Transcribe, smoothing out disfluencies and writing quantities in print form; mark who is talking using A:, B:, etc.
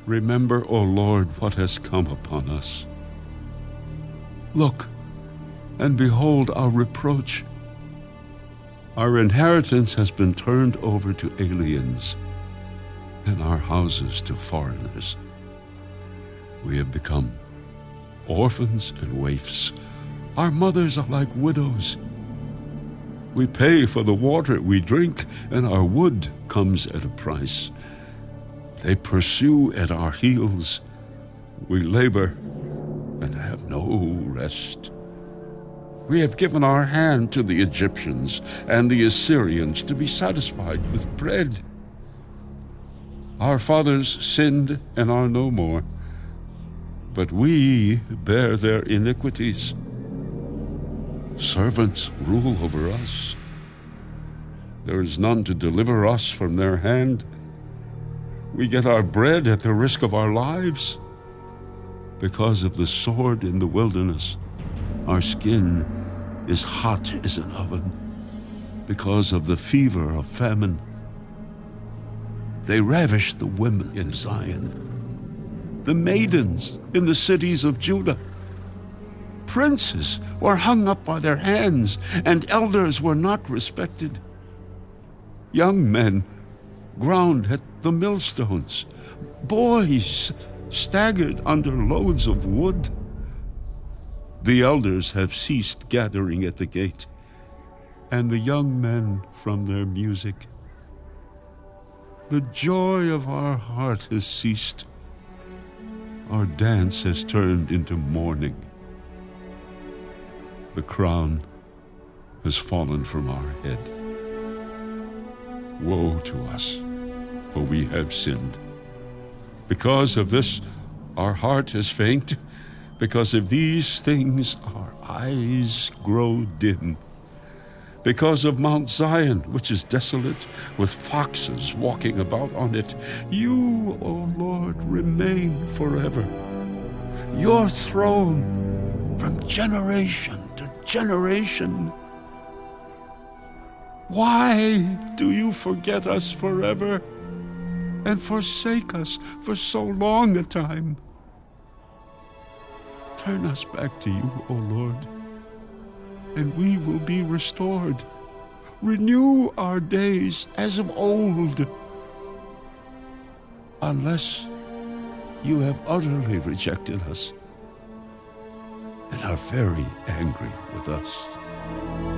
A: Remember, O Lord, what has come upon us. Look, and behold our reproach. Our inheritance has been turned over to aliens, and our houses to foreigners. We have become orphans and waifs. Our mothers are like widows. We pay for the water we drink, and our wood comes at a price. They pursue at our heels. We labor and have no rest. We have given our hand to the Egyptians and the Assyrians to be satisfied with bread. Our fathers sinned and are no more, but we bear their iniquities. Servants rule over us. There is none to deliver us from their hand. We get our bread at the risk of our lives. Because of the sword in the wilderness, our skin is hot as an oven. Because of the fever of famine, they ravish the women in Zion, the maidens in the cities of Judah. Princes were hung up by their hands, and elders were not respected. Young men ground at the millstones. Boys staggered under loads of wood. The elders have ceased gathering at the gate, and the young men from their music. The joy of our heart has ceased. Our dance has turned into mourning. The crown has fallen from our head. Woe to us, for we have sinned. Because of this, our heart has faint. Because of these things, our eyes grow dim. Because of Mount Zion, which is desolate, with foxes walking about on it, you, O Lord, remain forever. Your throne from generation to generation. Why do you forget us forever and forsake us for so long a time? Turn us back to you, O Lord, and we will be restored. Renew our days as of old, unless you have utterly rejected us and are very angry with us.